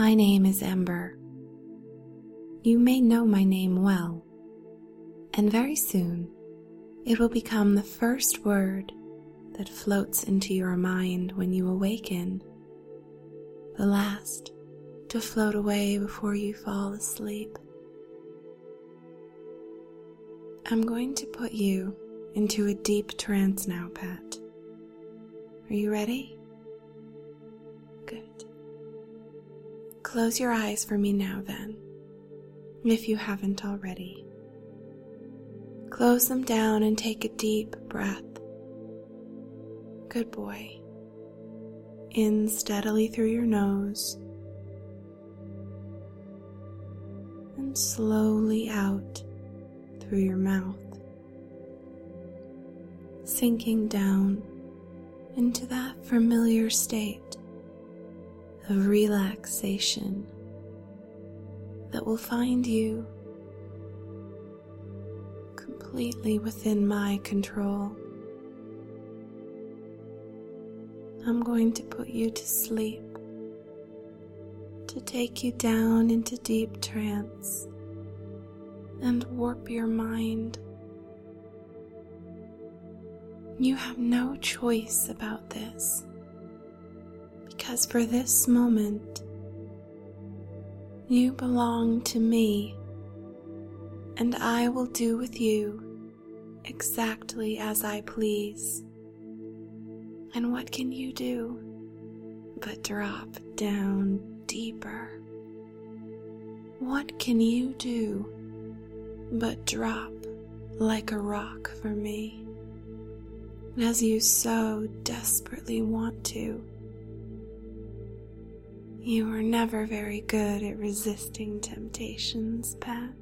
My name is Ember. You may know my name well, and very soon it will become the first word that floats into your mind when you awaken, the last to float away before you fall asleep. I'm going to put you into a deep trance now, Pat. Are you ready? Good. Close your eyes for me now then, if you haven't already. Close them down and take a deep breath. Good boy. In steadily through your nose and slowly out through your mouth, sinking down into that familiar state of relaxation that will find you completely within my control. I'm going to put you to sleep, to take you down into deep trance and warp your mind. You have no choice about this, because for this moment, you belong to me, and I will do with you exactly as I please. And what can you do but drop down deeper? What can you do but drop like a rock for me, as you so desperately want to? You are never very good at resisting temptations, Pat.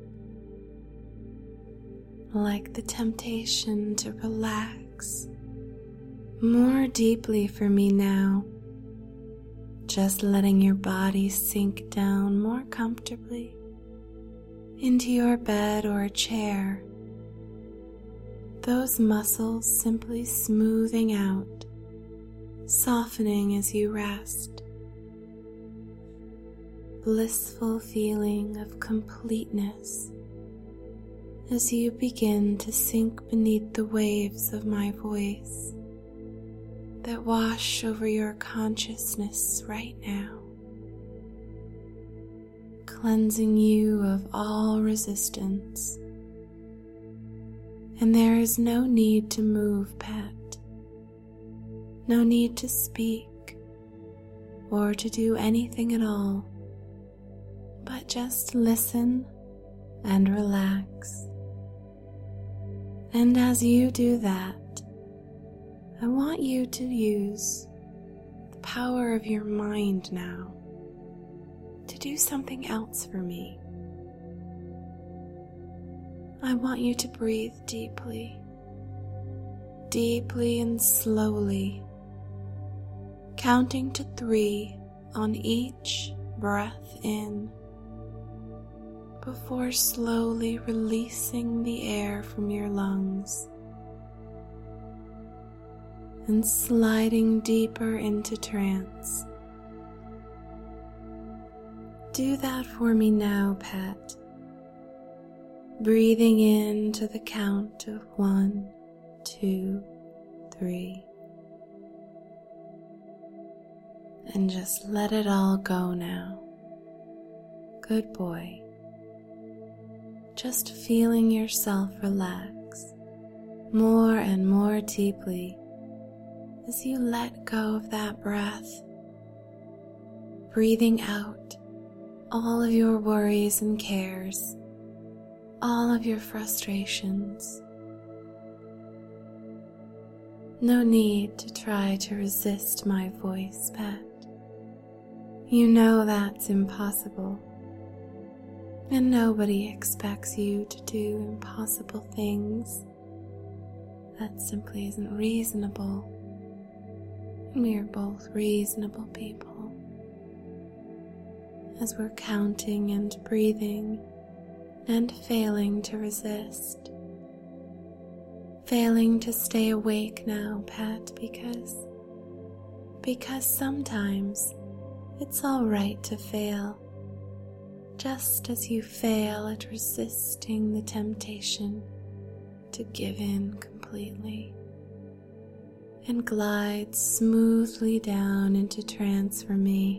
Like the temptation to relax more deeply for me now, just letting your body sink down more comfortably into your bed or a chair, those muscles simply smoothing out, softening as you rest. Blissful feeling of completeness as you begin to sink beneath the waves of my voice that wash over your consciousness right now, cleansing you of all resistance. And there is no need to move, Pat. No need to speak or to do anything at all, but just listen and relax. And as you do that, I want you to use the power of your mind now to do something else for me. I want you to breathe deeply, deeply and slowly, counting to 3 on each breath in, before slowly releasing the air from your lungs and sliding deeper into trance. Do that for me now, Pat. Breathing in to the count of 1, 2, 3. And just let it all go now. Good boy. Just feeling yourself relax more and more deeply as you let go of that breath, breathing out all of your worries and cares, all of your frustrations. No need to try to resist my voice, Pat. You know that's impossible, and nobody expects you to do impossible things. That simply isn't reasonable. We are both reasonable people. As we're counting and breathing and failing to resist. Failing to stay awake now, Pat, because sometimes It's all right to fail, just as you fail at resisting the temptation to give in completely and glide smoothly down into trance for me.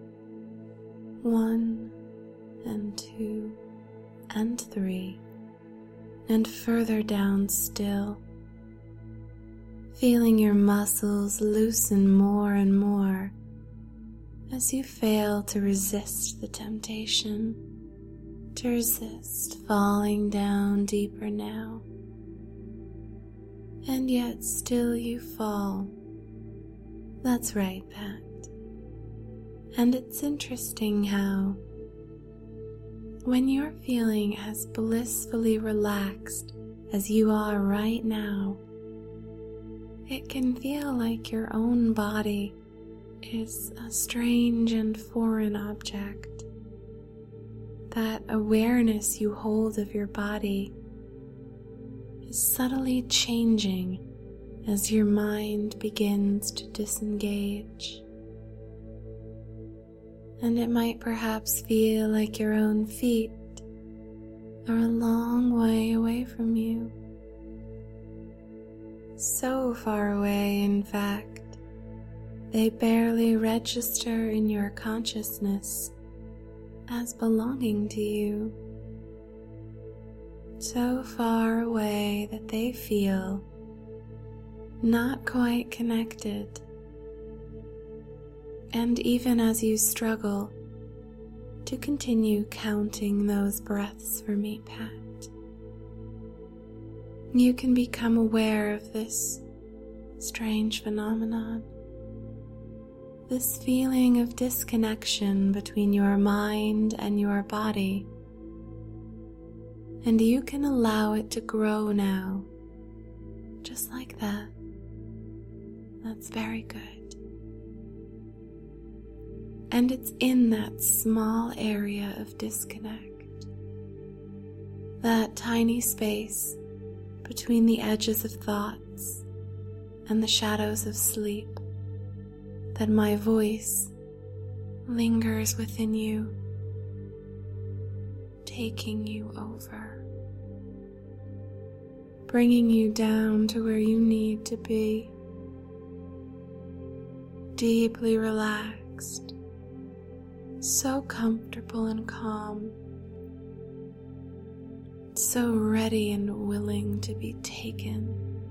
1 and 2 and 3, and further down still, feeling your muscles loosen more and more as you fail to resist the temptation, to resist falling down deeper now. And yet still you fall. That's right, Pat. And it's interesting how, when you're feeling as blissfully relaxed as you are right now, it can feel like your own body is a strange and foreign object. That awareness you hold of your body is subtly changing as your mind begins to disengage. And it might perhaps feel like your own feet are a long way away from you. So far away, in fact, they barely register in your consciousness as belonging to you. So far away that they feel not quite connected. And even as you struggle to continue counting those breaths for me, Pat, you can become aware of this strange phenomenon, this feeling of disconnection between your mind and your body. And you can allow it to grow now, just like that. That's very good. And it's in that small area of disconnect, that tiny space between the edges of thoughts and the shadows of sleep, that my voice lingers within you, taking you over, bringing you down to where you need to be, deeply relaxed, so comfortable and calm, so ready and willing to be taken,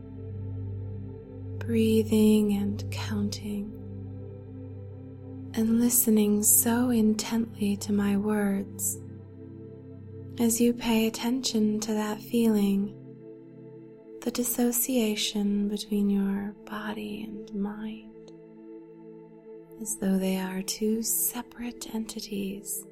breathing and counting, and listening so intently to my words. As you pay attention to that feeling, the dissociation between your body and mind, as though they are two separate entities.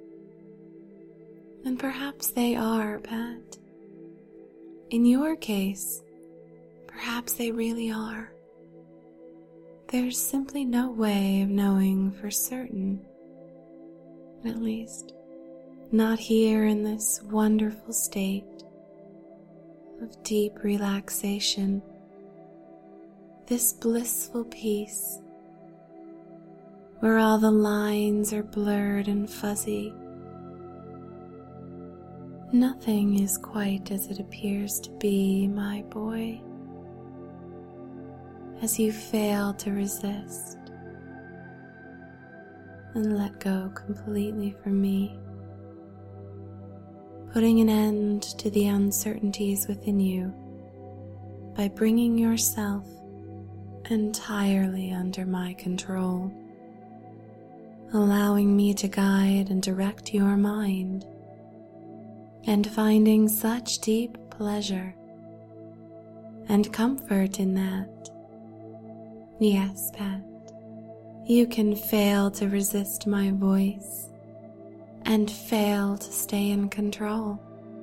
And perhaps they are, Pat. In your case, perhaps they really are. There's simply no way of knowing for certain, at least not here in this wonderful state of deep relaxation, this blissful peace, where all the lines are blurred and fuzzy. Nothing is quite as it appears to be, my boy, as you fail to resist and let go completely from me, putting an end to the uncertainties within you by bringing yourself entirely under my control, allowing me to guide and direct your mind, and finding such deep pleasure and comfort in that. Yes, Pat, you can fail to resist my voice and fail to stay in control.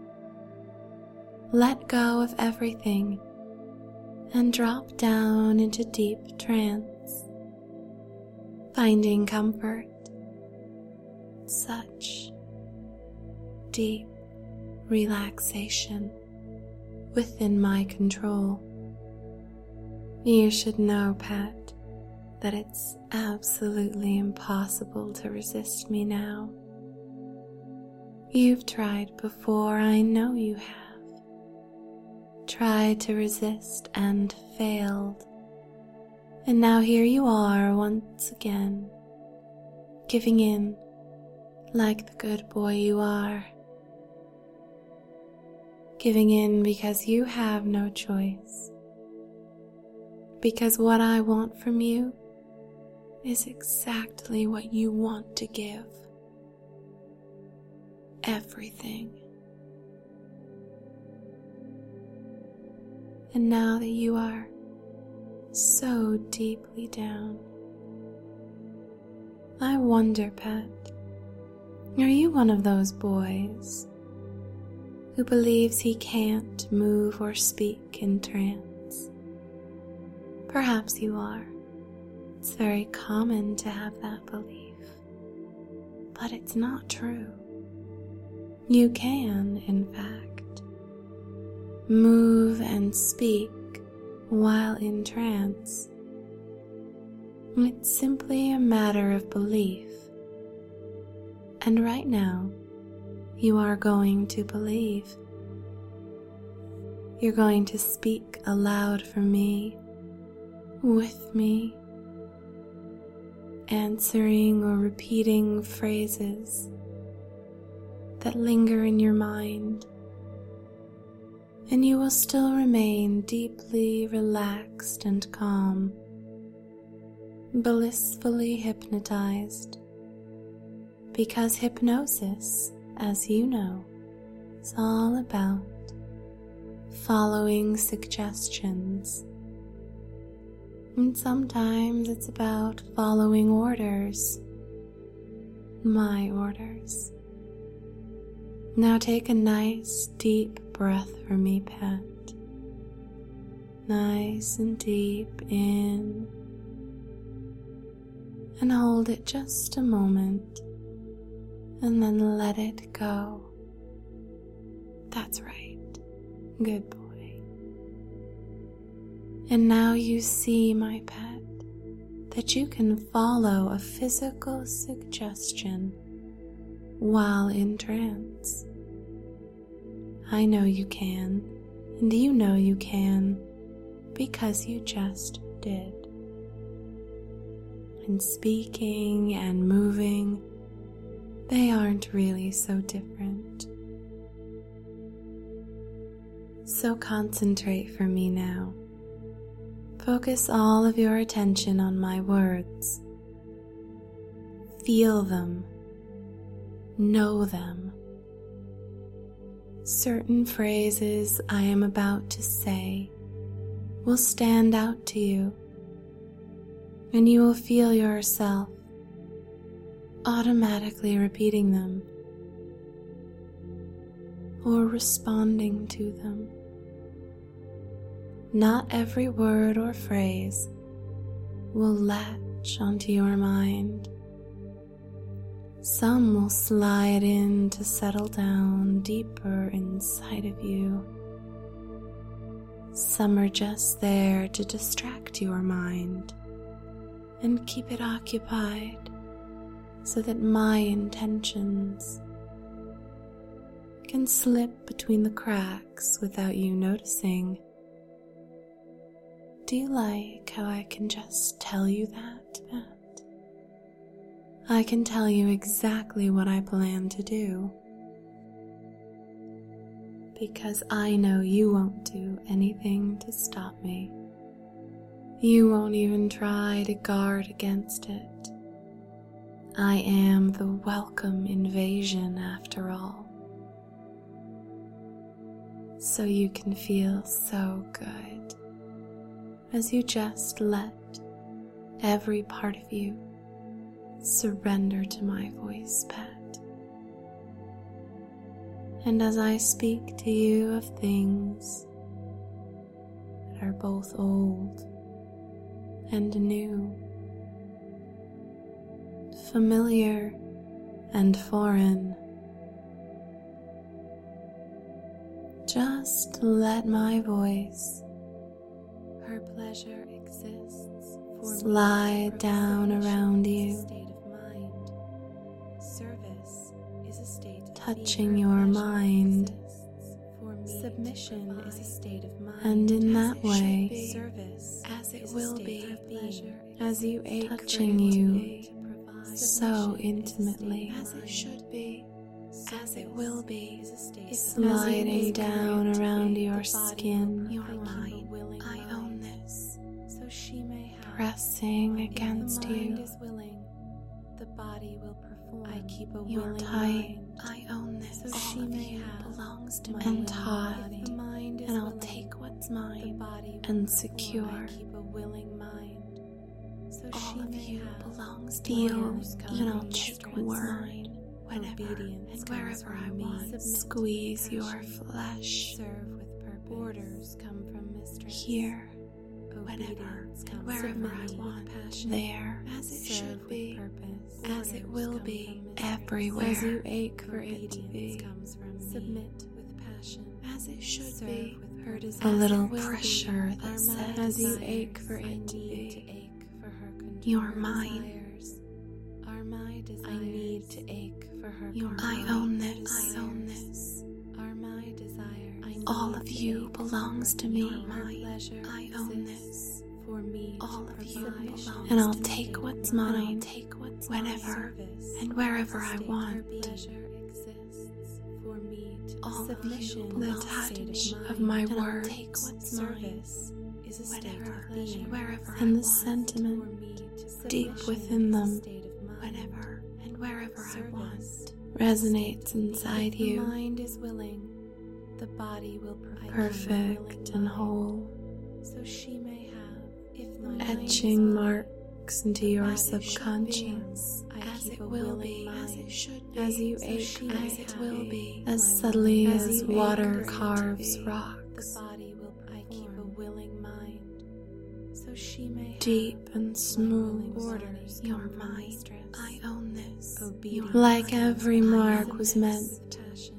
Let go of everything and drop down into deep trance, finding comfort, such deep relaxation within my control. You should know, Pat, that it's absolutely impossible to resist me now. You've tried before, I know you have. Tried to resist and failed. And now here you are once again, giving in like the good boy you are. Giving in because you have no choice. Because what I want from you is exactly what you want to give. Everything. And now that you are so deeply down, I wonder, pet, are you one of those boys who believes he can't move or speak in trance? Perhaps you are. It's very common to have that belief, but it's not true. You can, in fact, move and speak while in trance. It's simply a matter of belief. And right now, you are going to believe. You're going to speak aloud for me, with me, answering or repeating phrases that linger in your mind, and you will still remain deeply relaxed and calm, blissfully hypnotized, because hypnosis, as you know, is all about following suggestions. And sometimes it's about following orders, my orders. Now take a nice deep breath for me, pet. Nice and deep in, and hold it just a moment, and then let it go. That's right. Good boy. And now you see, my pet, that you can follow a physical suggestion while in trance. I know you can, and you know you can, because you just did. And speaking and moving, they aren't really so different. So concentrate for me now. Focus all of your attention on my words. Feel them. Know them. Certain phrases I am about to say will stand out to you, and you will feel yourself automatically repeating them or responding to them. Not every word or phrase will latch onto your mind. Some will slide in to settle down deeper inside of you. Some are just there to distract your mind and keep it occupied so that my intentions can slip between the cracks without you noticing. Do you like how I can just tell you that, Matt? I can tell you exactly what I plan to do, because I know you won't do anything to stop me. You won't even try to guard against it. I am the welcome invasion after all. So you can feel so good as you just let every part of you surrender to my voice, pet. And as I speak to you of things that are both old and new, familiar and foreign, just let my voice, her pleasure exists slide down around you, touching your mind. Submission is a state of mind. And in that way, Service as it will be, as you ache touching you so intimately, as it should be, as it will be, sliding sliding down around your skin, your mind. I own this, So she may have. pressing against The mind you. is willing. The body will perform. I keep a You're willing tight. mind. I own this. So All she of may you have belongs to my me. willing And taut, body. The mind is and I'll willing. take what's The mine body will and perform. secure. I keep a willing mind. So All she of may you have. belongs to Feel, you, and I'll take what's word mine. whenever Obedience and comes wherever I from me. want. Submit Squeeze to your passion. flesh Serve with purpose. Orders come from mistress. here, whenever Obedience and comes wherever from I me. want. Passion. There, as it Serve should with be, purpose. as it Orders will come be, from mistress. everywhere. As you ache for it to Obedience be. comes from me. Submit with passion. as it should Serve be. with her A desire. little Will be. pressure that Are my says, as you ache for it to need be. to ache for her control. You're mine. Desires are my desires. I need to ache for her You're control. I own this. I own this. Are my desires. I All need of to you ache belongs for to her me. control. Her Mine. pleasure I own exists this. for me. All to of you provide. belongs And I'll to take me. what's And mine, I'll take what's whenever mine. Service and wherever is a I state. want. Her pleasure exists for me to All of you submission belongs is a to state me. of Of mind. my And I'll words. take what's Service mine is a state whenever of being. and wherever I And the want. sentiment For me to deep submission within is a them, state of mind. whenever and wherever I want, Service resonates inside If the you, mind is willing, the body will perform. perfect and whole, So she may have, if the mind is etching willing, marks into your as it should be. subconscious, I as keep it a will willing be, as mind. it should be, As you so ache she for as it it to will be. be, My as will. subtly As as you water ache for it to carves be. rocks, The body will perform. I keep a willing mind. So she may have deep and smooth. orders You're come from mine. mistress. I own this. Obedience Like comes every from mark me. was Submit meant with passion.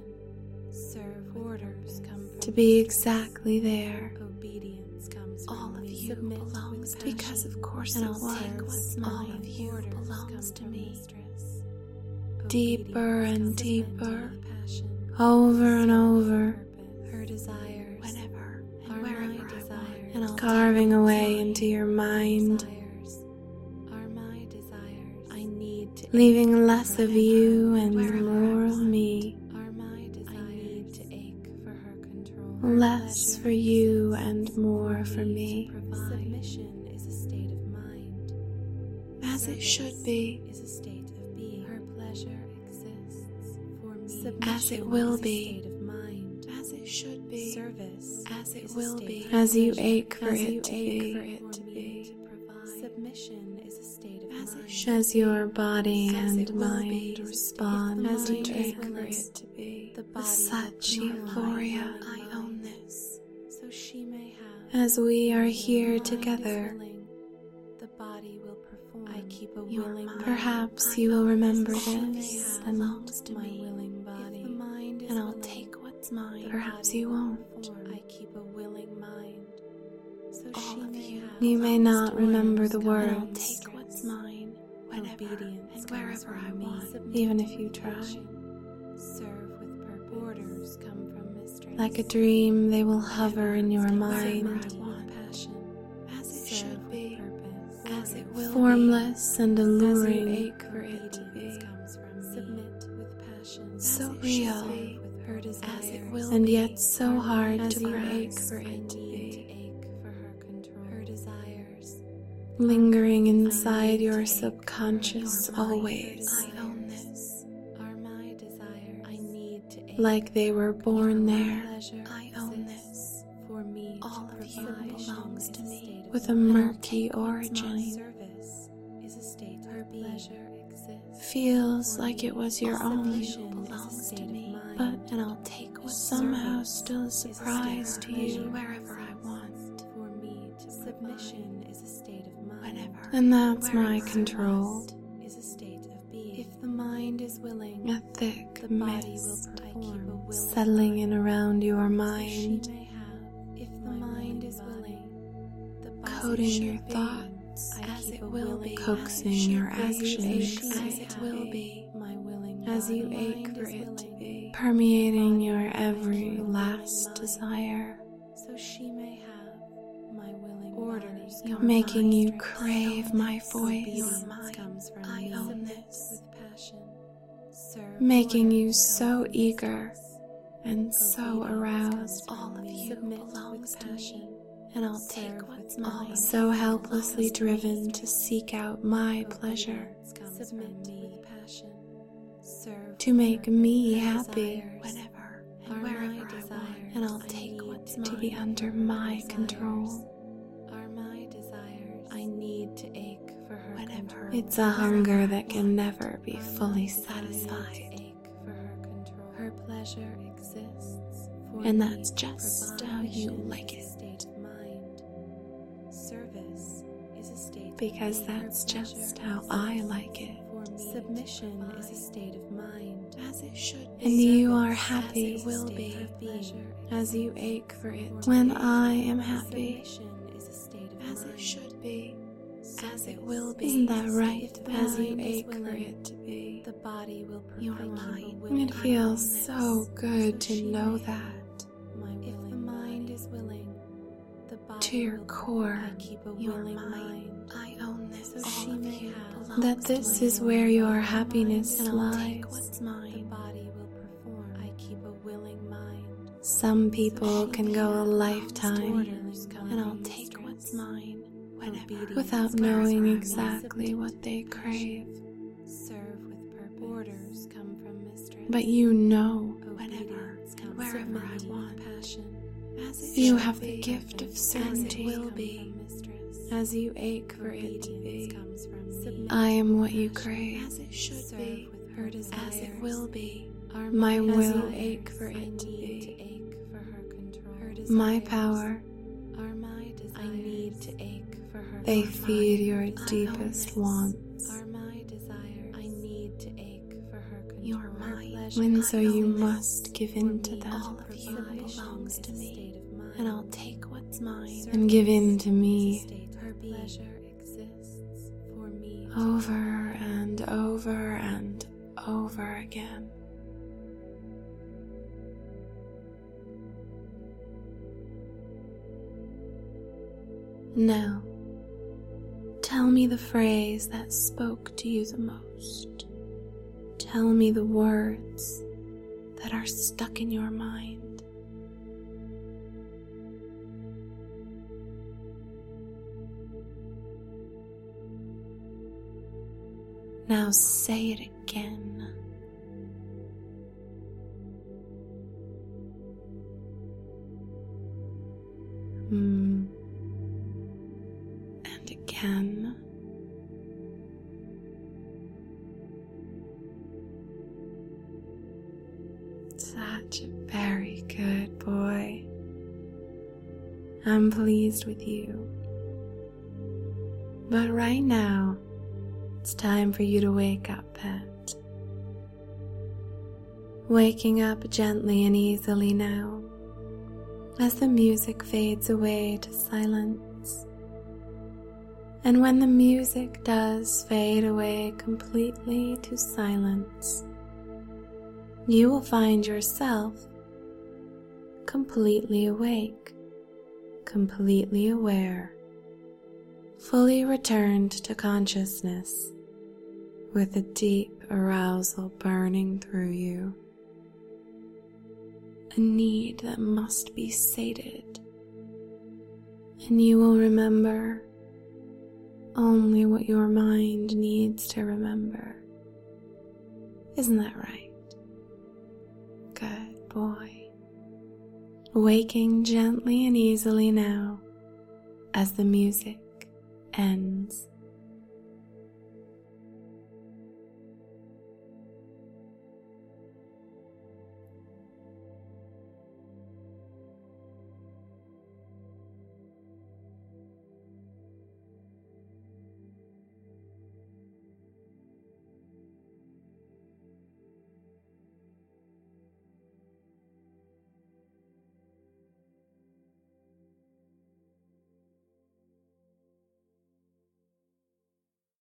Serve with orders come from to be mistress. exactly there. Obedience comes from All of me. you Submit belongs with to me. Because passion. of course And it I'll was. take what's All mine. of you Orders belongs come to from me. mistress. Deeper Obedience and comes deeper, from passion. over and over, Her desires whenever and are wherever my I want, desires. and I'll carving take away what's into mine. your mind, Desires are my desires. I need to leaving less of wherever you and wherever more I of want. me, Are my desires. I need to ache for her control. less for you and more for me, Submission is a state of mind. as it should be, Is a state of being. Her pleasure exists for me. as it will is a be, state of mind. as it should be, Service as it is a will state be, of as you pleasure. ache for As it you to ache be, for it to provide. Submission is a state of as mind. it should, as your body As and it will mind be. respond If the to mind is ache for willing, it to be, the with body such will perform. euphoria. I I own this. So she may have. As we are If the here mind is together, willing, the body will perform. I keep a You're willing mine. mind. Perhaps you will remember She may this have and belongs to my me. willing body. If the mind is And I'll willing, take what's mine. the Perhaps body you will won't. perform. I keep a willing mind. So All she of may you. have. You may not remember the And I'll words. take What's mine, whenever Obedience and comes wherever from I me. want, Submit even with if you try. passion. Serve with purpose. Orders come from mistress. Like a dream, they will hover in your Submit mind, with passion. as it Serve should with be, purpose. as it will Formless be, and as you alluring, ache for it to be. Obedience Comes from me. Submit with passion. so As it real, should be. With her desires. as it will and be, yet so hard As to you ache grasp, for it it to to be, ache for her control. Her desires. lingering inside need your to ache subconscious for her mind. always, I own this. Are my desires. I need to ache like they were born for there. pleasure I own exists this. for me. All to of you provide. belongs to Is a me, state of with a mind. murky What's mine? origin. Service is a state of being. Pleasure exists. Feels like it was your own, Submission is a belongs state to of me, mind. but and I'll take what somehow Service still a is a state of surprise to you pleasure. wherever I want, For me to submission is a state of mind. whenever, and that's my Wherever I control. want Is a state of being. If the mind is willing, A thick the body will mist perform. settling in around your She mind, may have. If the mind is willing, the body coating should your be. thoughts thoughts as it will be, coaxing your actions as it will be, my willing as you body ache mind for is it to willing. be, permeating your every last desire, so she may have my willing orders, body. making you Mistress. crave my voice, Obedience comes from I me. own Submit this, with passion. Serve making you orders so come from eager mistress. and so Obedience aroused. comes from All of me. you Submit belongs with to passion. me, and I'll Serve take with what's mine. mine. So helplessly driven to seek out my Obedience pleasure, comes from me. With passion. Serve to make me her happy desires whenever and are my wherever I want, desires. and I'll I take need what's to mine to be be under her my desires. control. Are my desires. I need to ache for her Whenever control. it's a hunger that can never be Are fully my desires. satisfied, To ache for her control. Her pleasure exists for and me. that's just how you Provision like is a it, state of mind. Service is a state of because being. that's Her pleasure just how exists I like it. for me. Submission is a state of mind, As it should be. And you are Service happy, as it will state be, of being. as you ache for it. For When me, I am happy, submission is a state of as mind. it should be, as it Service will be. is Isn't a that state right? of As you mind is ache for willing, it to be, the body will perfect. you are I keep a mine. willing It feels mind. so good So to she know may that. have my if the mind is willing, the body To your will core, perfect. I keep a you are willing mine. mind. I own this. So All she of may you have belongs that to this me. is where your happiness and I'll lies. take what's The mine. body will perform. I keep a willing mind. Some people she can may go a have lifetime, orders come and from I'll take mistress. what's mine whenever, Obedience without comes knowing from me. exactly Submit what they with passion. crave. Serve with purpose. Orders come from mistress. But you know Obedience whenever and comes wherever from I me. want. Passion. As it You should have be, the gift of as it certainty. will be, as you ache for it to be. Comes from me. I am what you crave, As it should Serve be, with her purpose, desires. as it will be. Are My will desires. ache for I it to need be. to ache for her control. Her My desires power, are my desires. I need to ache for her they control. feed your I own deepest this. wants. Are my desires. I need to ache for her control. You're Her mine, pleasure and so you exists must give in for to me. them. All All of you Submission belongs to is a me, state of mind. and I'll take what's mine Service and give in to is a me state her pleasure exists for me. over and over and over again. Now, tell me the phrase that spoke to you the most. Tell me the words that are stuck in your mind. Now say it again. And again. Such a very good boy. I'm pleased with you. But right now, it's time for you to wake up, pet. Waking up gently and easily now, as the music fades away to silence. And when the music does fade away completely to silence, you will find yourself completely awake, completely aware, fully returned to consciousness, with a deep arousal burning through you, a need that must be sated, and you will remember only what your mind needs to remember. Isn't that right? Good boy. Waking gently and easily now as the music ends.